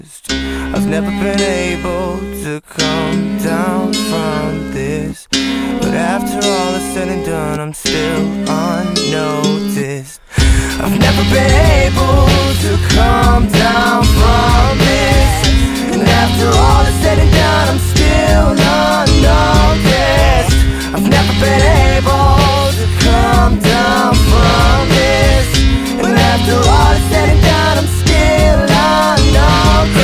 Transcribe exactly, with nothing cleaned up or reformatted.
I've never been able to come down from this, but after all is said and done, I'm still unnoticed. I've never been able to come down from